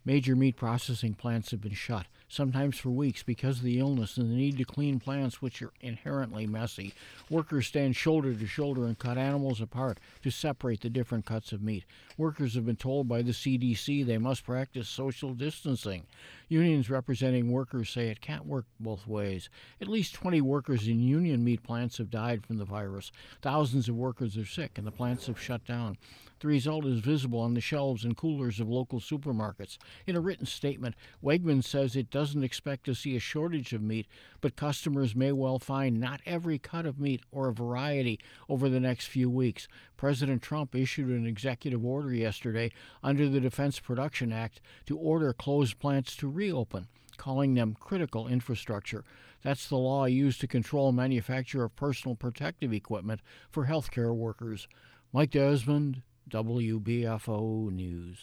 Major meat processing plants have been shut, sometimes for weeks because of the illness and the need to clean plants, which are inherently messy. Workers stand shoulder to shoulder and cut animals apart to separate the different cuts of meat. Workers have been told by the CDC they must practice social distancing. Unions representing workers say it can't work both ways. At least 20 workers in union meat plants have died from the virus. Thousands of workers are sick and the plants have shut down. The result is visible on the shelves and coolers of local supermarkets. In a written statement, Wegmans says it doesn't expect to see a shortage of meat, but customers may well find not every cut of meat or a variety over the next few weeks. President Trump issued an executive order yesterday under the Defense Production Act to order closed plants to reopen, calling them critical infrastructure. That's the law used to control manufacture of personal protective equipment for healthcare workers. Mike Desmond, WBFO News.